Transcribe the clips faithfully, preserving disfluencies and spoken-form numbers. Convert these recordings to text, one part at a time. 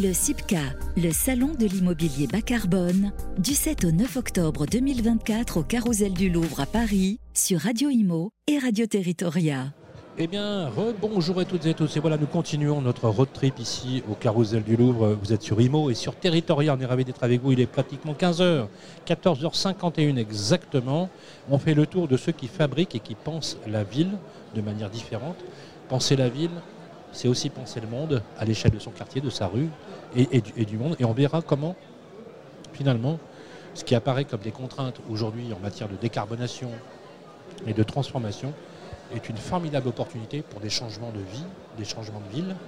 Le SIPCA, le salon de l'immobilier bas carbone, du sept au neuf octobre deux mille vingt-quatre au Carrousel du Louvre à Paris, sur Radio Imo et Radio Territoria. Eh bien, rebonjour à toutes et tous. Et voilà, nous continuons notre road trip ici au Carrousel du Louvre. Vous êtes sur Imo et sur Territoria. On est ravis d'être avec vous. Il est pratiquement quinze heures, quatorze heures cinquante et une exactement. On fait le tour de ceux qui fabriquent et qui pensent la ville de manière différente. Penser la ville, c'est aussi penser le monde à l'échelle de son quartier, de sa rue et, et, du, et du monde. Et on verra comment, finalement, ce qui apparaît comme des contraintes aujourd'hui en matière de décarbonation et de transformation est une formidable opportunité pour des changements de vie, des changements de ville,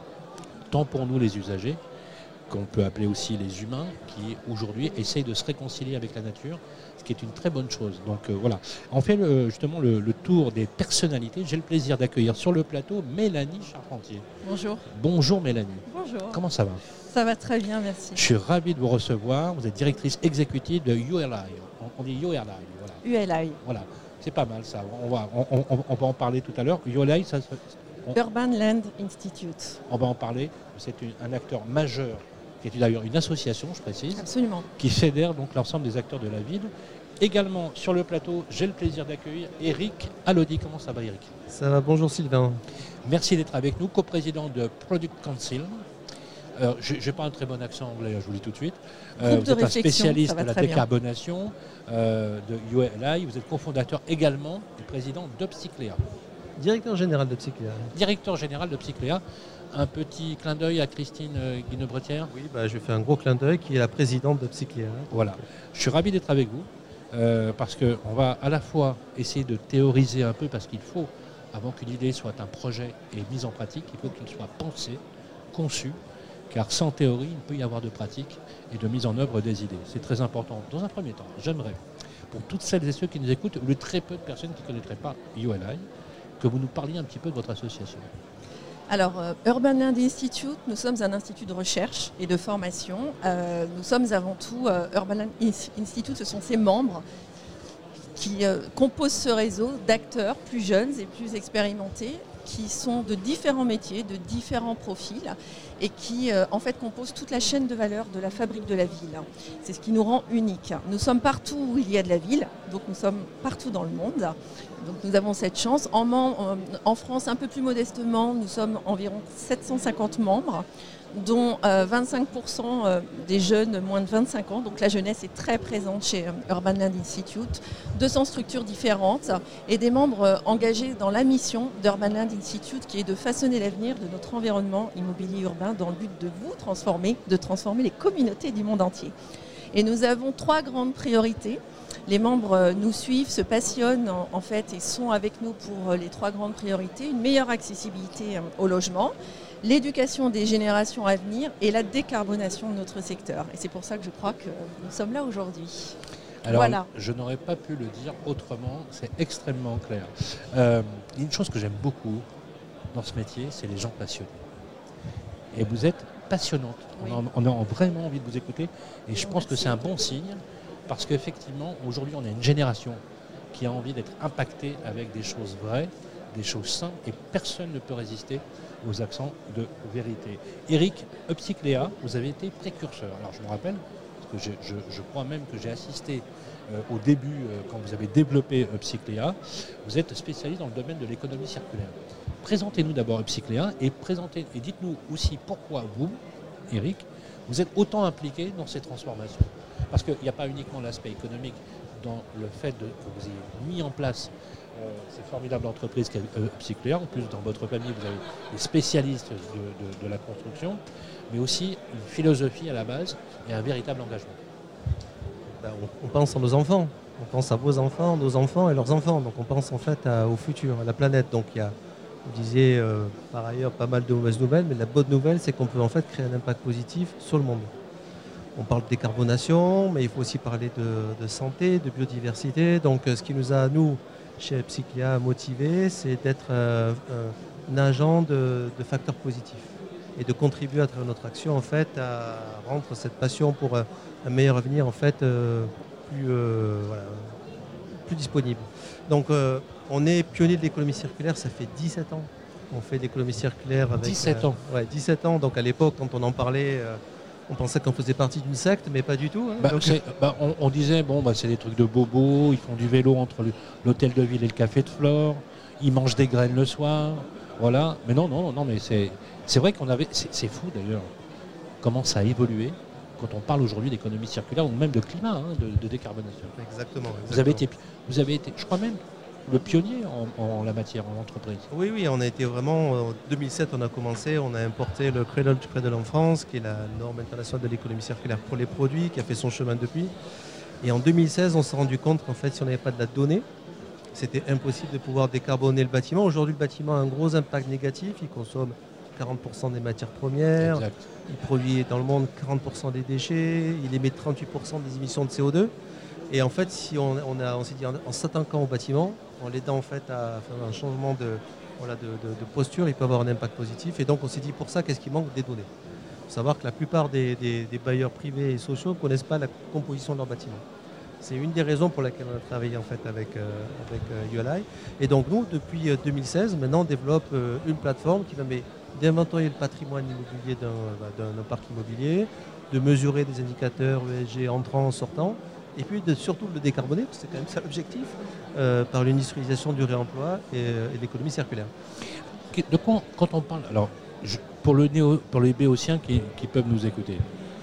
tant pour nous les usagers, qu'on peut appeler aussi les humains, qui aujourd'hui essayent de se réconcilier avec la nature, ce qui est une très bonne chose. Donc euh, voilà, on fait le, justement le, le tour des personnalités. J'ai le plaisir d'accueillir sur le plateau Mélanie Charpentier. Bonjour. Bonjour Mélanie. Bonjour. Comment ça va ? Ça va très bien, merci. Je suis ravi de vous recevoir. Vous êtes directrice exécutive de U L I. On, on dit U L I. Voilà. U L I. Voilà. C'est pas mal ça, on va, on, on, on va en parler tout à l'heure. U L I, ça, on... Urban Land Institute. On va en parler, c'est une, un acteur majeur, qui est d'ailleurs une association, je précise. Absolument. Qui fédère donc l'ensemble des acteurs de la ville. Également sur le plateau, j'ai le plaisir d'accueillir Eric Alodi. Comment ça va Eric ? Ça va, bonjour Sylvain. Merci d'être avec nous, coprésident de Product Council. Euh, je n'ai pas un très bon accent anglais, je vous le dis tout de suite. Euh, vous êtes un spécialiste de la décarbonation euh, de U L I. Vous êtes cofondateur également et président d'Upcycléa. Directeur général d'Upcycléa. Directeur général d'Upcycléa. Un petit clin d'œil à Christine Guinebretière. Oui, bah, je fais un gros clin d'œil qui est la présidente d'Upcycléa. Voilà. Je suis ravi d'être avec vous euh, parce qu'on va à la fois essayer de théoriser un peu parce qu'il faut, avant qu'une idée soit un projet et mise en pratique, il faut qu'il soit pensé, conçu. Car sans théorie, il peut y avoir de pratique et de mise en œuvre des idées. C'est très important. Dans un premier temps, j'aimerais, pour toutes celles et ceux qui nous écoutent, ou les très peu de personnes qui ne connaîtraient pas U L I, que vous nous parliez un petit peu de votre association. Alors, euh, Urban Land Institute, nous sommes un institut de recherche et de formation. Euh, nous sommes avant tout, euh, Urban Land Institute, ce sont ses membres qui euh, composent ce réseau d'acteurs plus jeunes et plus expérimentés, qui sont de différents métiers, de différents profils et qui euh, en fait composent toute la chaîne de valeur de la fabrique de la ville. C'est ce qui nous rend uniques. Nous sommes partout où il y a de la ville, donc nous sommes partout dans le monde. Donc nous avons cette chance. En, en, en France, un peu plus modestement, nous sommes environ sept cent cinquante membres, dont euh, vingt-cinq pour cent des jeunes moins de vingt-cinq ans. Donc la jeunesse est très présente chez Urban Land Institute. deux cents structures différentes et des membres euh, engagés dans la mission d'Urban Land Institute qui est de façonner l'avenir de notre environnement immobilier urbain dans le but de vous transformer, de transformer les communautés du monde entier. Et nous avons trois grandes priorités. Les membres nous suivent, se passionnent en, en fait et sont avec nous pour les trois grandes priorités. Une meilleure accessibilité au logement, l'éducation des générations à venir et la décarbonation de notre secteur. Et c'est pour ça que je crois que nous sommes là aujourd'hui. Alors, voilà. Je n'aurais pas pu le dire autrement, c'est extrêmement clair. Euh, une chose que j'aime beaucoup dans ce métier, c'est les gens passionnés. Et vous êtes passionnante. Oui. On, a, on a vraiment envie de vous écouter. Et je pense que c'est un bon signe, parce qu'effectivement, aujourd'hui, on a une génération qui a envie d'être impactée avec des choses vraies, des choses simples, et personne ne peut résister aux accents de vérité. Eric, Upcycléa, vous avez été précurseur. Alors je me rappelle, parce que je, je, je crois même que j'ai assisté euh, au début, euh, quand vous avez développé Upcycléa, vous êtes spécialiste dans le domaine de l'économie circulaire. Présentez-nous d'abord Upcycléa et, présentez, et dites-nous aussi pourquoi vous, Eric, vous êtes autant impliqué dans ces transformations. Parce qu'il n'y a pas uniquement l'aspect économique dans le fait de, que vous ayez mis en place Euh, ces formidables entreprises qu'est euh, Upcycléa. En plus, dans votre famille, vous avez des spécialistes de, de, de la construction, mais aussi une philosophie à la base et un véritable engagement. Ben, on, on pense à nos enfants, on pense à vos enfants, nos enfants et leurs enfants. Donc on pense en fait à, au futur, à la planète. Donc il y a, vous disiez euh, par ailleurs pas mal de mauvaises nouvelles, mais la bonne nouvelle, c'est qu'on peut en fait créer un impact positif sur le monde. On parle de décarbonation, mais il faut aussi parler de, de santé, de biodiversité. Donc ce qui nous a, nous, chez Upcycléa, motivé, c'est d'être euh, un agent de, de facteurs positifs et de contribuer à travers notre action en fait à rendre cette passion pour euh, un meilleur avenir en fait euh, plus, euh, voilà, plus disponible. Donc euh, on est pionnier de l'économie circulaire, ça fait dix-sept ans. On fait l'économie circulaire avec... dix-sept ans. Euh, ouais, dix-sept ans. Donc à l'époque, quand on en parlait, euh, on pensait qu'on faisait partie d'une secte, mais pas du tout. Hein. Bah, Donc... bah, on, on disait, bon, bah, c'est des trucs de bobos, ils font du vélo entre l'hôtel de ville et le café de Flore, ils mangent des graines le soir, voilà. Mais non, non, non, mais c'est, c'est vrai qu'on avait... C'est, c'est fou d'ailleurs, comment ça a évolué quand on parle aujourd'hui d'économie circulaire ou même de climat, hein, de, de décarbonation. Exactement, exactement. Vous avez été, vous avez été, je crois même, le pionnier en, en la matière, en entreprise. Oui, oui, on a été vraiment, en deux mille sept on a commencé, on a importé le Cradle to Cradle en France, qui est la norme internationale de l'économie circulaire pour les produits, qui a fait son chemin depuis. Et en deux mille seize, on s'est rendu compte qu'en fait, si on n'avait pas de la donnée, c'était impossible de pouvoir décarboner le bâtiment. Aujourd'hui, le bâtiment a un gros impact négatif, il consomme quarante pour cent des matières premières, exact. Il produit dans le monde quarante pour cent des déchets, il émet trente-huit pour cent des émissions de C O deux. Et en fait, si on, on, a, on s'est dit en, en s'attaquant au bâtiment, en l'aidant en fait à faire un changement de, voilà, de, de, de posture, il peut avoir un impact positif. Et donc on s'est dit pour ça, qu'est-ce qui manque? Des données. Il faut savoir que la plupart des, des, des bailleurs privés et sociaux ne connaissent pas la composition de leur bâtiment. C'est une des raisons pour laquelle on a travaillé en fait avec, euh, avec euh, U L I. Et donc nous, depuis euh, deux mille seize, maintenant on développe euh, une plateforme qui permet d'inventorier le patrimoine immobilier d'un, d'un, d'un parc immobilier, de mesurer des indicateurs E S G entrants, sortants, et puis de surtout de le décarboner, parce que c'est quand même ça l'objectif, euh, par l'industrialisation du réemploi et, et l'économie circulaire. De quoi, quand on parle, alors je, pour, le néo, pour les béotiens qui, qui peuvent nous écouter,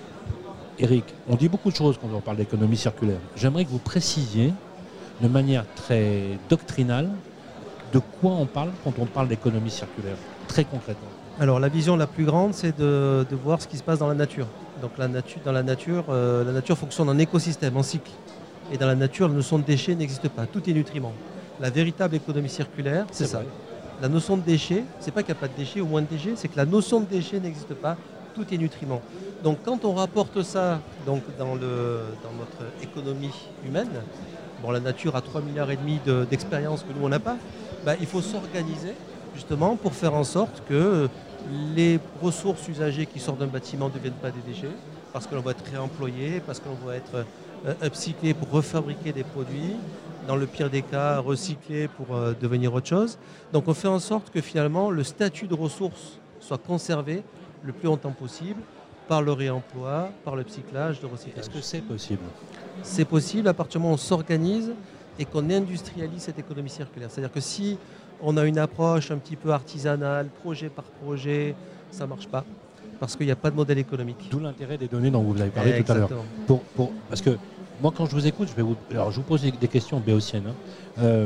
Eric, on dit beaucoup de choses quand on parle d'économie circulaire. J'aimerais que vous précisiez de manière très doctrinale de quoi on parle quand on parle d'économie circulaire, très concrètement. Alors la vision la plus grande, c'est de, de voir ce qui se passe dans la nature. Donc la nature, dans la nature, euh, la nature fonctionne en écosystème, en cycle. Et dans la nature, la notion de déchet n'existe pas. Tout est nutriment. La véritable économie circulaire, c'est, c'est ça. Vrai. La notion de déchet, c'est pas qu'il n'y a pas de déchets ou moins de déchets, c'est que la notion de déchet n'existe pas. Tout est nutriment. Donc quand on rapporte ça donc, dans, le, dans notre économie humaine, bon, la nature a trois milliards et demi de, d'expérience que nous on n'a pas, bah, il faut s'organiser justement pour faire en sorte que les ressources usagées qui sortent d'un bâtiment ne deviennent pas des déchets, parce que l'on va être réemployé, parce que l'on va être euh, upcyclé pour refabriquer des produits, dans le pire des cas, recyclé pour euh, devenir autre chose. Donc on fait en sorte que finalement le statut de ressources soit conservé le plus longtemps possible par le réemploi, par le cyclage, le recyclage. Est-ce que c'est possible? C'est possible à partir du moment où on s'organise et qu'on industrialise cette économie circulaire. C'est-à-dire que si on a une approche un petit peu artisanale, projet par projet, ça ne marche pas, parce qu'il n'y a pas de modèle économique. D'où l'intérêt des données dont vous avez parlé eh, tout à l'heure. Pour, pour, parce que moi, quand je vous écoute, je, vais vous, alors, je vous pose des questions béotiennes. Hein. Euh,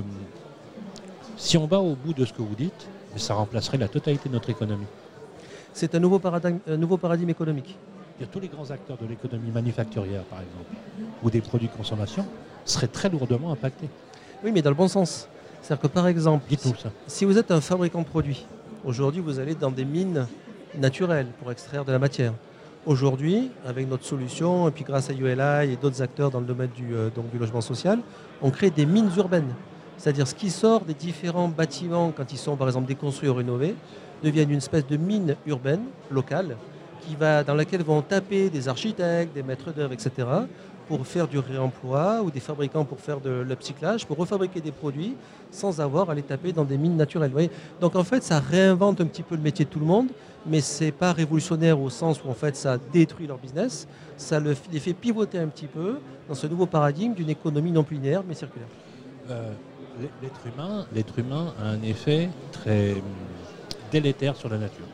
si on va au bout de ce que vous dites, ça remplacerait la totalité de notre économie. C'est un nouveau paradigme, un nouveau paradigme économique. C'est-à-dire, tous les grands acteurs de l'économie manufacturière, par exemple, ou des produits de consommation, seraient très lourdement impactés. Oui, mais dans le bon sens. C'est-à-dire que par exemple, si, ça. si vous êtes un fabricant de produits, aujourd'hui vous allez dans des mines naturelles pour extraire de la matière. Aujourd'hui, avec notre solution, et puis grâce à U L I et d'autres acteurs dans le domaine du, euh, donc du logement social, on crée des mines urbaines. C'est-à-dire ce qui sort des différents bâtiments quand ils sont par exemple déconstruits ou rénovés, deviennent une espèce de mine urbaine, locale, qui va, dans laquelle vont taper des architectes, des maîtres d'œuvre, et cetera, pour faire du réemploi, ou des fabricants pour faire de l'upcyclage, pour refabriquer des produits sans avoir à les taper dans des mines naturelles. Vous voyez, donc en fait, ça réinvente un petit peu le métier de tout le monde, mais ce n'est pas révolutionnaire au sens où en fait, ça détruit leur business, ça le, les fait pivoter un petit peu dans ce nouveau paradigme d'une économie non plus linéaire, mais circulaire. Euh, l'être humain, l'être humain a un effet très délétère sur la nature.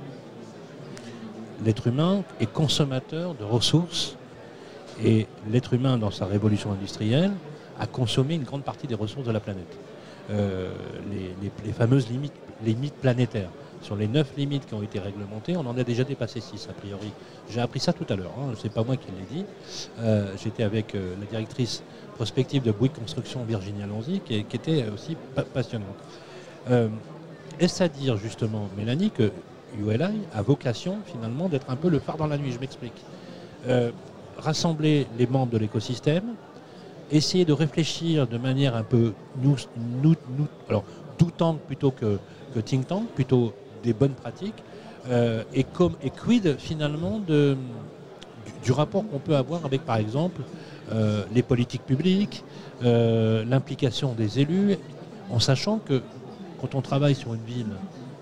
L'être humain est consommateur de ressources et l'être humain, dans sa révolution industrielle, a consommé une grande partie des ressources de la planète. Euh, les, les, les fameuses limites, limites planétaires. Sur les neuf limites qui ont été réglementées, on en a déjà dépassé six a priori. J'ai appris ça tout à l'heure, hein, c'est pas moi qui l'ai dit. Euh, j'étais avec euh, la directrice prospective de Bouygues Construction, Virginie Alonzi, qui, qui était aussi pa- passionnante. Euh, est-ce à dire justement, Mélanie, que U L I a vocation finalement d'être un peu le phare dans la nuit? Je m'explique. Euh, rassembler les membres de l'écosystème, essayer de réfléchir de manière un peu nous, nous, nous alors do tank plutôt que, que think tank, plutôt des bonnes pratiques, euh, et, comme, et quid finalement de, du, du rapport qu'on peut avoir avec par exemple euh, les politiques publiques, euh, l'implication des élus, en sachant que quand on travaille sur une ville,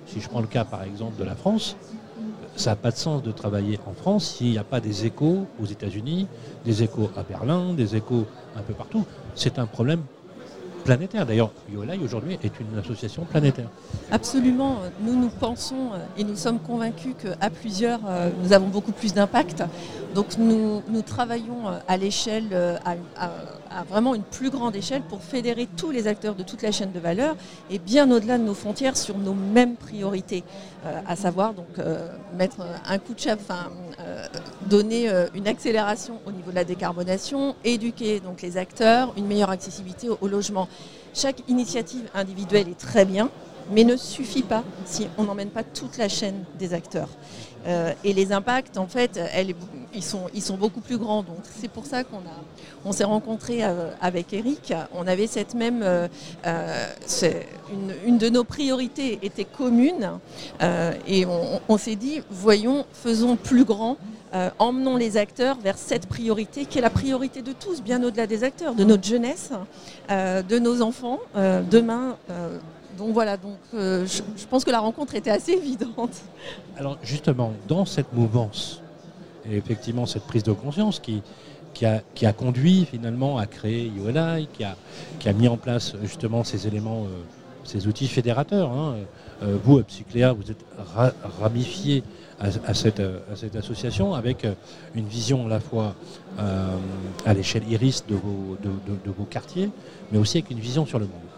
Si je prends le cas par exemple de la France, ça n'a pas de sens de travailler en France s'il n'y a pas des échos aux États-Unis, des échos à Berlin, des échos un peu partout. C'est un problème planétaire. D'ailleurs, U L I aujourd'hui est une association planétaire. Absolument. Nous, nous pensons et nous sommes convaincus qu'à plusieurs, nous avons beaucoup plus d'impact. Donc nous, nous travaillons à l'échelle, à, à, à vraiment une plus grande échelle pour fédérer tous les acteurs de toute la chaîne de valeur et bien au-delà de nos frontières sur nos mêmes priorités. Euh, à savoir donc euh, mettre un coup de chape, enfin euh, donner euh, une accélération au niveau de la décarbonation, éduquer donc les acteurs, une meilleure accessibilité au, au logement. Chaque initiative individuelle est très bien, mais ne suffit pas si on n'emmène pas toute la chaîne des acteurs. Euh, et les impacts, en fait, elle, ils, sont, ils sont beaucoup plus grands. Donc c'est pour ça qu'on a, on s'est rencontrés euh, avec Eric. On avait cette même, euh, euh, une, une de nos priorités était commune, euh, et on, on s'est dit, voyons, faisons plus grand. Euh, emmenons les acteurs vers cette priorité qui est la priorité de tous, bien au-delà des acteurs, de notre jeunesse, euh, de nos enfants, euh, demain. Euh, donc voilà, donc, euh, je, je pense que la rencontre était assez évidente. Alors justement, dans cette mouvance, et effectivement cette prise de conscience qui, qui, a, qui a conduit finalement à créer U L I, qui a, qui a mis en place justement ces éléments, euh, ces outils fédérateurs. Hein. Euh, vous, Upcycléa, vous êtes ra- ramifié À, à, cette, à cette association avec une vision à la fois euh, à l'échelle iris de vos, de, de, de vos quartiers, mais aussi avec une vision sur le monde.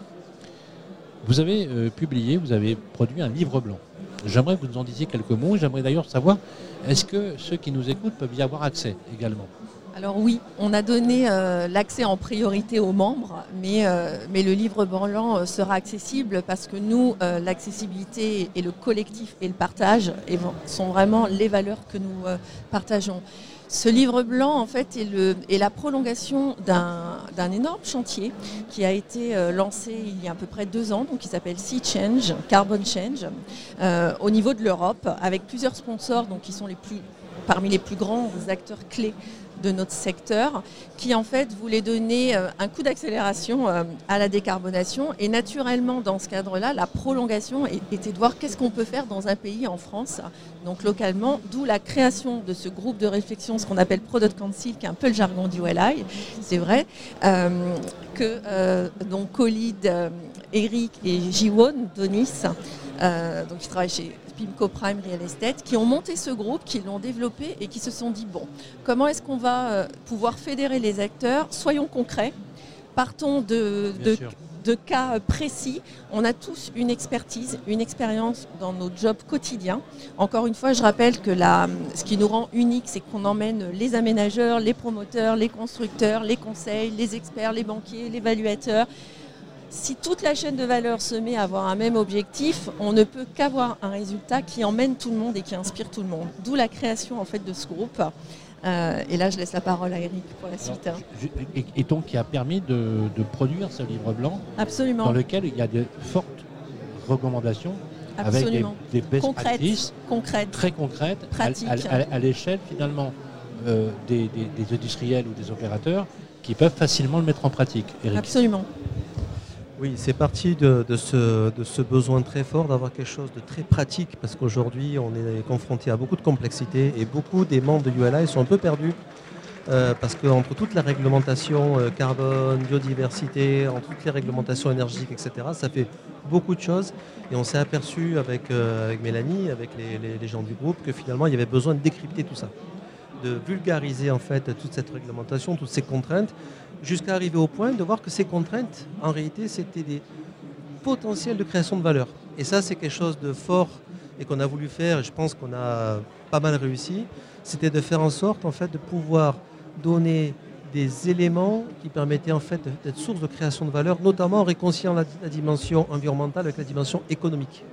Vous avez euh, publié, vous avez produit un livre blanc. J'aimerais que vous nous en disiez quelques mots. J'aimerais d'ailleurs savoir, est-ce que ceux qui nous écoutent peuvent y avoir accès également ? Alors oui, on a donné euh, l'accès en priorité aux membres, mais, euh, mais le livre blanc euh, sera accessible parce que nous, euh, l'accessibilité et le collectif et le partage et sont vraiment les valeurs que nous euh, partageons. Ce livre blanc, en fait, est, le, est la prolongation d'un, d'un énorme chantier qui a été euh, lancé il y a à peu près deux ans, donc qui s'appelle Sea Change, Carbon Change, euh, au niveau de l'Europe, avec plusieurs sponsors, donc qui sont les plus, parmi les plus grands acteurs clés de notre secteur, qui en fait voulait donner un coup d'accélération à la décarbonation. Et naturellement, dans ce cadre-là, la prolongation était de voir qu'est-ce qu'on peut faire dans un pays, en France, donc localement, d'où la création de ce groupe de réflexion, ce qu'on appelle Product Council, qui est un peu le jargon du U L I, c'est vrai, euh, que euh, donc Khalid, euh, Eric et Jiwon Donis, euh, donc qui travaillent chez Pimco Prime Real Estate, qui ont monté ce groupe, qui l'ont développé et qui se sont dit, bon, comment est-ce qu'on va euh, pouvoir fédérer les acteurs ? Soyons concrets, partons de, de, de cas précis. On a tous une expertise, une expérience dans nos jobs quotidiens. Encore une fois, je rappelle que la, ce qui nous rend unique, c'est qu'on emmène les aménageurs, les promoteurs, les constructeurs, les conseils, les experts, les banquiers, l'évaluateur. Si toute la chaîne de valeur se met à avoir un même objectif, on ne peut qu'avoir un résultat qui emmène tout le monde et qui inspire tout le monde. D'où la création en fait de ce groupe. Euh, et là, je laisse la parole à Eric pour la suite. Alors, je, et, et donc, qui a permis de, de produire ce livre blanc. Absolument. Dans lequel il y a de fortes recommandations. Absolument. Avec des, des best concrètes, practices concrètes, très concrètes, pratiques. À, à, à, à l'échelle finalement euh, des, des, des industriels ou des opérateurs qui peuvent facilement le mettre en pratique. Eric. Absolument. Oui, c'est parti de, de, ce, de ce besoin très fort d'avoir quelque chose de très pratique parce qu'aujourd'hui, on est confronté à beaucoup de complexité et beaucoup des membres de U L I sont un peu perdus euh, parce qu'entre toute la réglementation euh, carbone, biodiversité, entre toutes les réglementations énergétiques, et cetera, ça fait beaucoup de choses et on s'est aperçu avec, euh, avec Mélanie, avec les, les, les gens du groupe, que finalement, il y avait besoin de décrypter tout ça, de vulgariser en fait toute cette réglementation, toutes ces contraintes, jusqu'à arriver au point de voir que ces contraintes, en réalité, c'était des potentiels de création de valeur. Et ça, c'est quelque chose de fort et qu'on a voulu faire, et je pense qu'on a pas mal réussi, c'était de faire en sorte en fait, de pouvoir donner des éléments qui permettaient en fait, d'être source de création de valeur, notamment en réconciliant la, la dimension environnementale avec la dimension économique.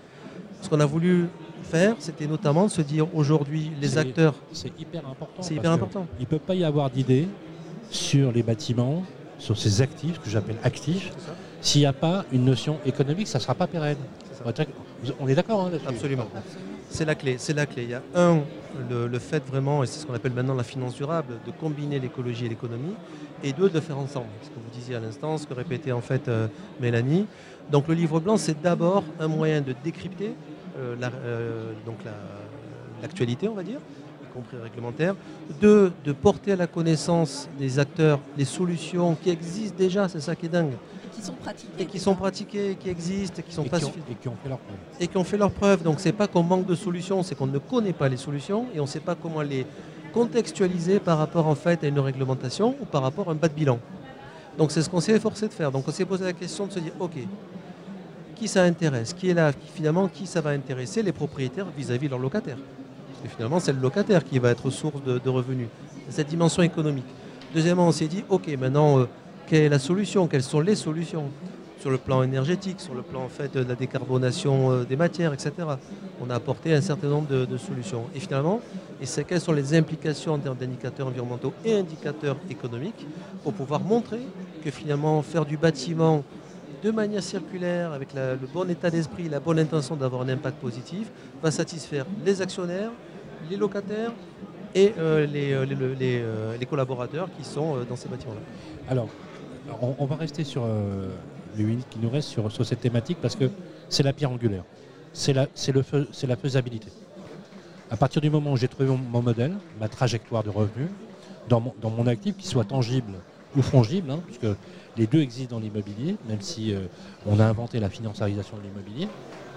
Ce qu'on a voulu faire, c'était notamment de se dire aujourd'hui, les c'est, acteurs... C'est hyper important. C'est hyper important. Il ne peut pas y avoir d'idée sur les bâtiments, sur ces actifs, que j'appelle actifs, s'il n'y a pas une notion économique, ça ne sera pas pérenne. On est d'accord hein, là-dessus ? Absolument. C'est la clé. C'est la clé. Il y a un, le, le fait vraiment, et c'est ce qu'on appelle maintenant la finance durable, de combiner l'écologie et l'économie, et deux, de le faire ensemble. Ce que vous disiez à l'instant, ce que répétait en fait euh, Mélanie. Donc le livre blanc, c'est d'abord un moyen de décrypter euh, la, euh, donc la, l'actualité, on va dire, y compris réglementaire. Deux, de porter à la connaissance des acteurs les solutions qui existent déjà, c'est ça qui est dingue. Qui sont pratiqués. Et qui sont pratiquées, qui existent, qui sont et, pas qui ont, suffisantes. et qui ont fait leur preuve. Et qui ont fait leurs preuves. Donc c'est pas qu'on manque de solutions, c'est qu'on ne connaît pas les solutions et on ne sait pas comment les contextualiser par rapport en fait à une réglementation ou par rapport à un bas de bilan. Donc c'est ce qu'on s'est efforcé de faire. Donc on s'est posé la question de se dire, ok, qui ça intéresse, qui est là, finalement qui ça va intéresser, les propriétaires vis-à-vis de leurs locataires. Parce que finalement c'est le locataire qui va être source de, de revenus. Cette dimension économique. Deuxièmement, on s'est dit, ok, maintenant, euh, quelle est la solution? Quelles sont les solutions sur le plan énergétique, sur le plan en fait, de la décarbonation euh, des matières, et cetera. On a apporté un certain nombre de, de solutions. Et finalement, et c'est, quelles sont les implications en termes d'indicateurs environnementaux et indicateurs économiques pour pouvoir montrer que finalement, faire du bâtiment de manière circulaire, avec la, le bon état d'esprit, la bonne intention d'avoir un impact positif, va satisfaire les actionnaires, les locataires et euh, les, les, les, les, euh, les collaborateurs qui sont euh, dans ces bâtiments-là. Alors, on, on va rester sur euh, les minutes qui nous restent sur, sur cette thématique parce que c'est la pierre angulaire. C'est la, c'est le feu, c'est la faisabilité. À partir du moment où j'ai trouvé mon, mon modèle, ma trajectoire de revenus, dans mon, dans mon actif, qui soit tangible ou fongible, hein, puisque les deux existent dans l'immobilier, même si euh, on a inventé la financiarisation de l'immobilier.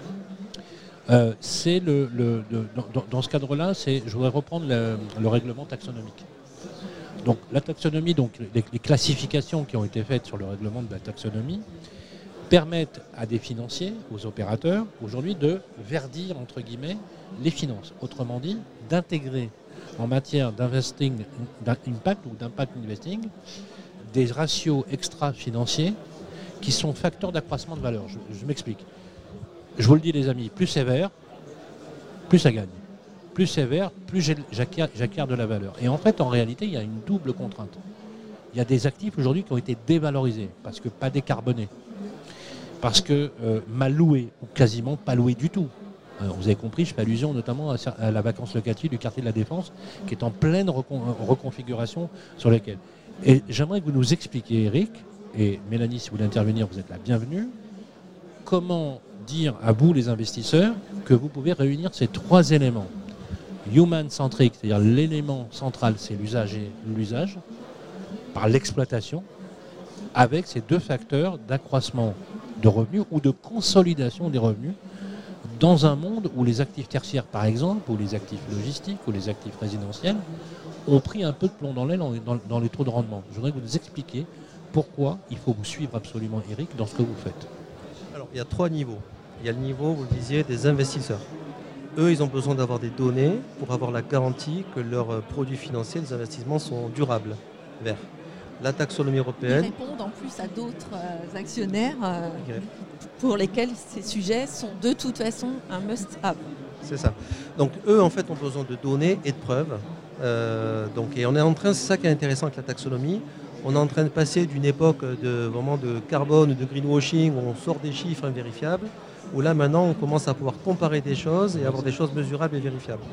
Euh, c'est le, le, le dans, dans ce cadre-là, c'est, je voudrais reprendre le, le règlement taxonomique. Donc la taxonomie, donc les, les classifications qui ont été faites sur le règlement de la taxonomie permettent à des financiers, aux opérateurs, aujourd'hui de verdir entre guillemets les finances. Autrement dit, d'intégrer en matière d'investing, d'impact ou d'impact investing, des ratios extra-financiers qui sont facteurs d'accroissement de valeur. Je, je m'explique. Je vous le dis les amis, plus c'est vert, plus ça gagne. Plus c'est vert, plus j'acquiers, j'acquiers de la valeur. Et en fait, en réalité, il y a une double contrainte. Il y a des actifs aujourd'hui qui ont été dévalorisés, parce que pas décarbonés, parce que euh, mal loués, ou quasiment pas loués du tout. Alors, vous avez compris, je fais allusion notamment à, à la vacance locative du quartier de la Défense, qui est en pleine recon, reconfiguration sur lesquelles. Et j'aimerais que vous nous expliquiez, Eric, et Mélanie, si vous voulez intervenir, vous êtes la bienvenue, comment dire à vous, les investisseurs, que vous pouvez réunir ces trois éléments. Human-centric, c'est-à-dire l'élément central, c'est l'usage et l'usage, par l'exploitation, avec ces deux facteurs d'accroissement de revenus ou de consolidation des revenus, dans un monde où les actifs tertiaires, par exemple, ou les actifs logistiques, ou les actifs résidentiels, ont pris un peu de plomb dans l'aile dans, dans les taux de rendement. Je voudrais que vous nous expliquiez pourquoi il faut vous suivre absolument, Eric, dans ce que vous faites. Alors, il y a trois niveaux. Il y a le niveau, vous le disiez, des investisseurs. Eux, ils ont besoin d'avoir des données pour avoir la garantie que leurs produits financiers, les investissements sont durables, verts. La taxonomie européenne... Ils répondent en plus à d'autres euh, actionnaires euh, okay. pour lesquels ces sujets sont de toute façon un must-have. C'est ça. Donc eux, en fait, ont besoin de données et de preuves. Euh, donc, et on est en train, c'est ça qui est intéressant avec la taxonomie, on est en train de passer d'une époque de, vraiment de carbone, de greenwashing, où on sort des chiffres invérifiables, où là maintenant on commence à pouvoir comparer des choses et avoir des choses mesurables et vérifiables.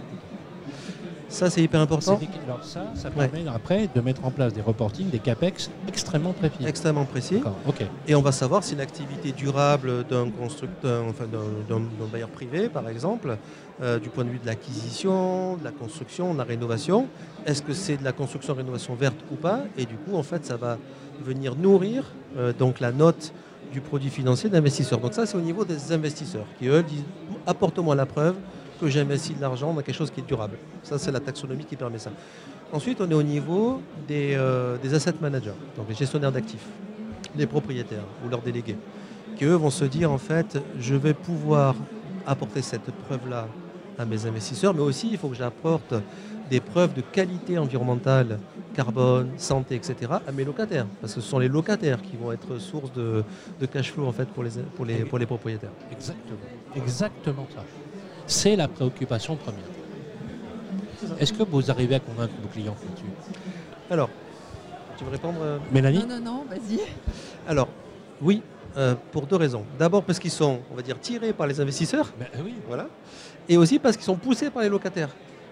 Ça, c'est hyper important. C'est, alors ça, ça permet ouais. après de mettre en place des reportings, des capex extrêmement précis. Extrêmement précis. Okay. Et on va savoir si l'activité durable d'un constructeur, enfin d'un, d'un, d'un bailleur privé, par exemple, euh, du point de vue de l'acquisition, de la construction, de la rénovation, est-ce que c'est de la construction-rénovation verte ou pas? Et du coup, en fait, ça va venir nourrir euh, donc la note du produit financier d'investisseurs. Donc ça, c'est au niveau des investisseurs qui, eux, disent « apporte-moi la preuve que j'ai investi de l'argent dans quelque chose qui est durable ». Ça, c'est la taxonomie qui permet ça. Ensuite, on est au niveau des, euh, des asset managers, donc les gestionnaires d'actifs, les propriétaires ou leurs délégués, qui, eux, vont se dire, en fait, je vais pouvoir apporter cette preuve-là à mes investisseurs, mais aussi, il faut que j'apporte des preuves de qualité environnementale, carbone, santé, et cetera, à mes locataires. Parce que ce sont les locataires qui vont être source de, de cash flow, en fait, pour les, pour les, pour les propriétaires. Exactement. Exactement ça. C'est la préoccupation première. Est-ce que vous arrivez à convaincre vos clients là-dessus? Alors, tu veux répondre euh... Mélanie? Non, non, non, vas-y. Alors, oui, euh, pour deux raisons. D'abord parce qu'ils sont, on va dire, tirés par les investisseurs. Ben, oui. Voilà. Et aussi parce qu'ils sont poussés par les locataires.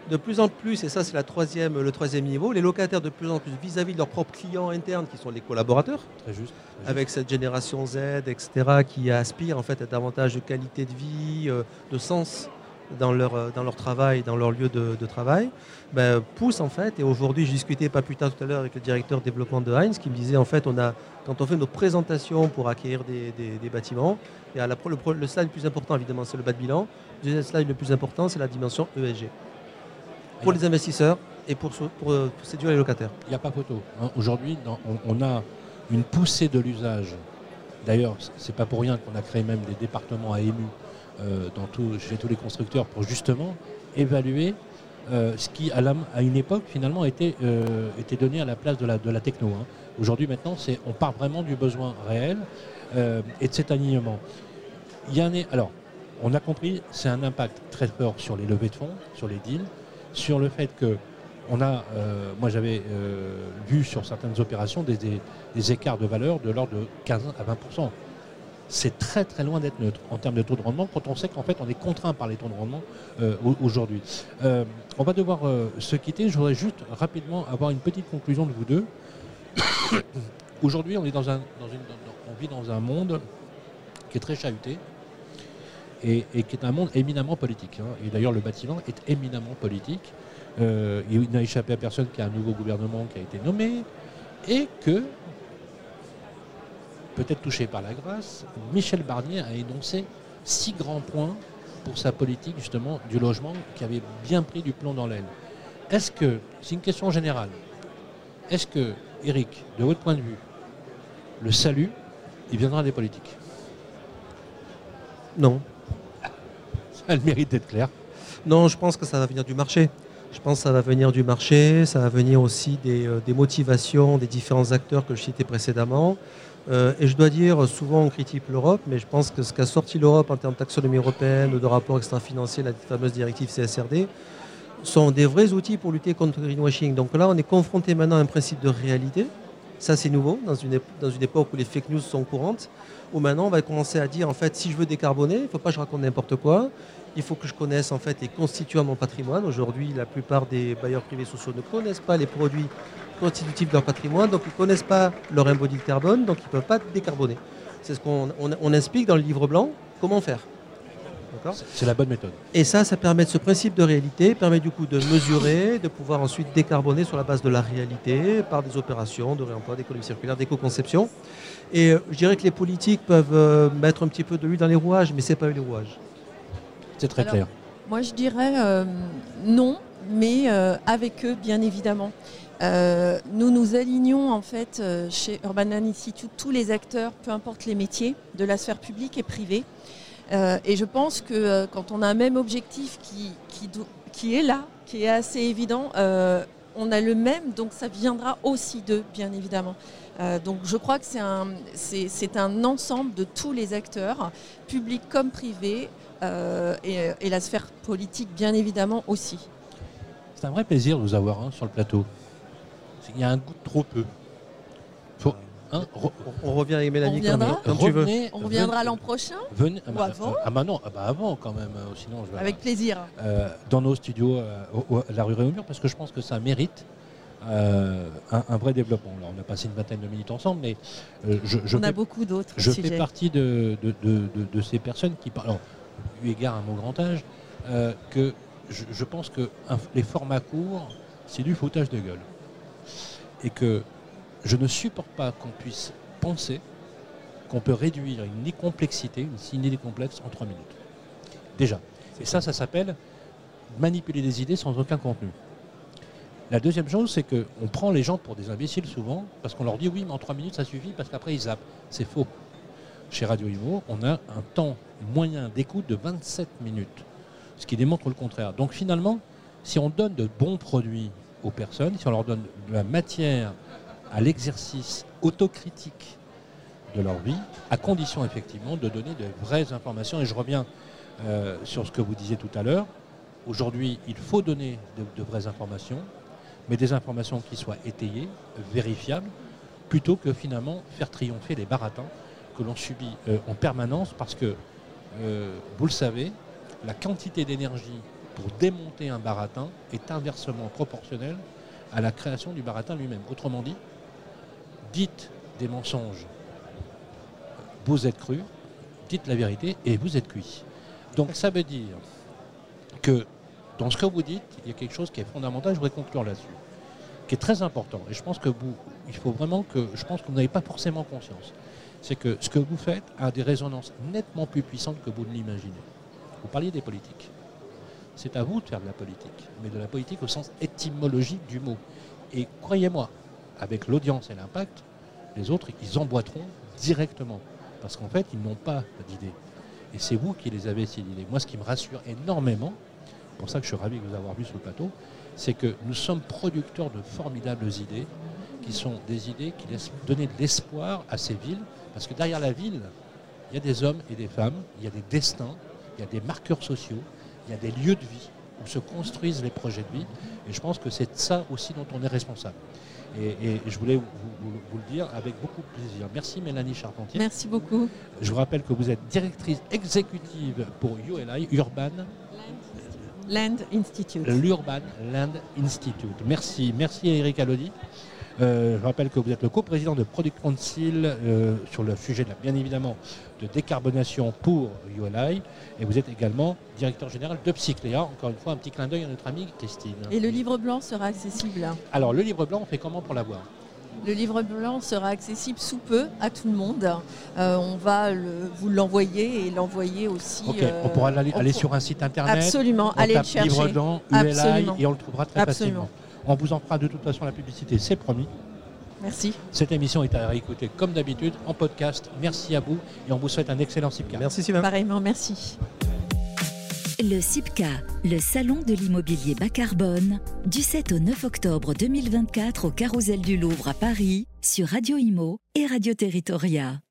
de plus en plus, et ça c'est la troisième, le troisième niveau, les locataires de plus en plus vis-à-vis de leurs propres clients internes qui sont les collaborateurs, Très juste. Très avec cette génération Z, et cetera, qui aspire en fait à davantage de qualité de vie, euh, de sens dans leur, euh, dans leur travail, dans leur lieu de, de travail, ben, pousse en fait, et aujourd'hui je discutais pas plus tard tout à l'heure avec le directeur développement de Heinz qui me disait en fait, on a, quand on fait nos présentations pour acquérir des, des, des bâtiments, et à la, le, le slide le plus important évidemment c'est le bas de bilan, le deuxième slide le plus important c'est la dimension E S G. Pour les investisseurs et pour, pour, pour séduire les locataires. Il n'y a pas photo. Hein. Aujourd'hui, dans, on, on a une poussée de l'usage. D'ailleurs, ce n'est pas pour rien qu'on a créé même des départements A M U euh, dans tout, chez tous les constructeurs pour justement évaluer euh, ce qui, à, la, à une époque, finalement, était, euh, était donné à la place de la, de la techno. Hein. Aujourd'hui, maintenant, c'est, on part vraiment du besoin réel euh, et de cet alignement. Il y a un, alors, on a compris, c'est un impact très fort sur les levées de fonds, sur les deals, sur le fait que on a, euh, moi j'avais euh, vu sur certaines opérations des, des, des écarts de valeur de l'ordre de quinze à vingt pour cent. C'est très très loin d'être neutre en termes de taux de rendement quand on sait qu'en fait on est contraint par les taux de rendement euh, aujourd'hui. Euh, on va devoir euh, se quitter. Je voudrais juste rapidement avoir une petite conclusion de vous deux. Aujourd'hui on est dans un, dans une, dans, on vit dans un monde qui est très chahuté. Et, et qui est un monde éminemment politique. Hein. Et d'ailleurs, le bâtiment est éminemment politique. Euh, il n'a échappé à personne qu'il y a un nouveau gouvernement qui a été nommé et que, peut-être touché par la grâce, Michel Barnier a énoncé six grands points pour sa politique, justement, du logement qui avait bien pris du plomb dans l'aile. Est-ce que, c'est une question générale, est-ce que, Eric, de votre point de vue, le salut, il viendra des politiques ? Non. Ça a le mérite d'être clair. Non, je pense que ça va venir du marché. Je pense que ça va venir du marché, ça va venir aussi des, euh, des motivations des différents acteurs que je citais précédemment. Euh, et je dois dire, souvent on critique l'Europe, mais je pense que ce qu'a sorti l'Europe en termes de taxonomie européenne ou de rapport extra-financier, la fameuse directive C S R D, sont des vrais outils pour lutter contre le greenwashing. Donc là, on est confronté maintenant à un principe de réalité. Ça, c'est nouveau, dans une, dans une époque où les fake news sont courantes, où maintenant on va commencer à dire, en fait, si je veux décarboner, il ne faut pas que je raconte n'importe quoi. Il faut que je connaisse en fait les constituants de mon patrimoine. Aujourd'hui, la plupart des bailleurs privés sociaux ne connaissent pas les produits constitutifs de leur patrimoine, donc ils ne connaissent pas leur embodied carbone, donc ils ne peuvent pas décarboner. C'est ce qu'on on, on explique dans le livre blanc, comment faire. D'accord ? C'est la bonne méthode. Et ça, ça permet de ce principe de réalité, permet du coup de mesurer, de pouvoir ensuite décarboner sur la base de la réalité, par des opérations de réemploi, d'économie circulaire, d'éco-conception. Et euh, je dirais que les politiques peuvent euh, mettre un petit peu de l'huile dans les rouages, mais ce n'est pas eux les rouages. C'est très Alors, clair. Moi, je dirais euh, non, mais euh, avec eux, bien évidemment. Euh, nous nous alignons en fait euh, chez Urban Land Institute tous les acteurs, peu importe les métiers, de la sphère publique et privée. Euh, et je pense que euh, quand on a un même objectif qui, qui, qui est là, qui est assez évident, euh, on a le même, donc ça viendra aussi d'eux, bien évidemment. Euh, donc je crois que c'est un, c'est, c'est un ensemble de tous les acteurs, publics comme privés, euh, et, et la sphère politique, bien évidemment, aussi. C'est un vrai plaisir de vous avoir hein, sur le plateau. Il y a un goût de trop peu. Faut, hein, re... on, on revient avec Mélanie on quand, quand tu veux. On reviendra l'an prochain venez, ou bah, avant Ah bah non, ah bah avant quand même. Euh, sinon je vais avec plaisir. Euh, dans nos studios euh, au, au, à la rue Réaumur parce que je pense que ça mérite euh, un, un vrai développement. Alors, on a passé une vingtaine de minutes ensemble, mais euh, je, je on fais, a beaucoup d'autres je sujets. fais partie de, de, de, de, de ces personnes qui parlent, alors, eu égard à mon grand âge, euh, que je, je pense que un, les formats courts, c'est du foutage de gueule. Et que je ne supporte pas qu'on puisse penser qu'on peut réduire une complexité, une idée complexe en trois minutes. Déjà. Et ça, ça s'appelle manipuler des idées sans aucun contenu. La deuxième chose, c'est qu'on prend les gens pour des imbéciles souvent, parce qu'on leur dit oui, mais en trois minutes, ça suffit, parce qu'après, ils zappent. C'est faux. Chez Radio Imo, on a un temps moyen d'écoute de vingt-sept minutes, ce qui démontre le contraire. Donc finalement, si on donne de bons produits aux personnes, si on leur donne de la matière à l'exercice autocritique de leur vie, à condition effectivement de donner de vraies informations. Et je reviens euh, sur ce que vous disiez tout à l'heure. Aujourd'hui, il faut donner de, de vraies informations, mais des informations qui soient étayées, vérifiables, plutôt que finalement faire triompher les baratins que l'on subit euh, en permanence, parce que, euh, vous le savez, la quantité d'énergie pour démonter un baratin est inversement proportionnelle à la création du baratin lui-même. Autrement dit, dites des mensonges, vous êtes cru, dites la vérité et vous êtes cuit. Donc ça veut dire que dans ce que vous dites, il y a quelque chose qui est fondamental, je voudrais conclure là-dessus, qui est très important. Et je pense que vous, il faut vraiment que, je pense que vous n'avez pas forcément conscience. C'est que ce que vous faites a des résonances nettement plus puissantes que vous ne l'imaginez. Vous parliez des politiques. C'est à vous de faire de la politique, mais de la politique au sens étymologique du mot. Et croyez-moi, avec l'audience et l'impact, les autres, ils emboîteront directement. Parce qu'en fait, ils n'ont pas d'idées. Et c'est vous qui les avez, ces idées. Moi, ce qui me rassure énormément, c'est pour ça que je suis ravi de vous avoir vu sur le plateau, c'est que nous sommes producteurs de formidables idées, qui sont des idées qui laissent donner de l'espoir à ces villes. Parce que derrière la ville, il y a des hommes et des femmes, il y a des destins, il y a des marqueurs sociaux, il y a des lieux de vie où se construisent les projets de vie. Et je pense que c'est de ça aussi dont on est responsable. Et, et, et je voulais vous, vous, vous le dire avec beaucoup de plaisir. Merci Mélanie Charpentier. Merci beaucoup. Je vous rappelle que vous êtes directrice exécutive pour U L I, Urban Land Institute. L'Urban Land Institute. Merci. Merci Eric Alodi. Euh, je rappelle que vous êtes le coprésident de Product Council euh, sur le sujet, de la, bien évidemment, de décarbonation pour U L I. Et vous êtes également directeur général de Psycléa. Encore une fois, un petit clin d'œil à notre amie Christine. Et le livre blanc sera accessible. Alors, le livre blanc, on fait comment pour l'avoir ? Le livre blanc sera accessible sous peu à tout le monde. Euh, on va le, vous l'envoyer et l'envoyer aussi. Ok, euh, on pourra aller, on aller pour... sur un site internet. Absolument, on allez le tape chercher. Livre blanc, U L I, Absolument. et on le trouvera très Absolument. facilement. On vous en fera de toute façon la publicité, c'est promis. Merci. Cette émission est à réécouter comme d'habitude en podcast. Merci à vous et on vous souhaite un excellent CIPCA. Merci Sylvain. Pareillement, merci. Le CIPCA, le salon de l'immobilier bas carbone, du sept au neuf octobre deux mille vingt-quatre au Carrousel du Louvre à Paris, sur Radio Imo et Radio Territoria.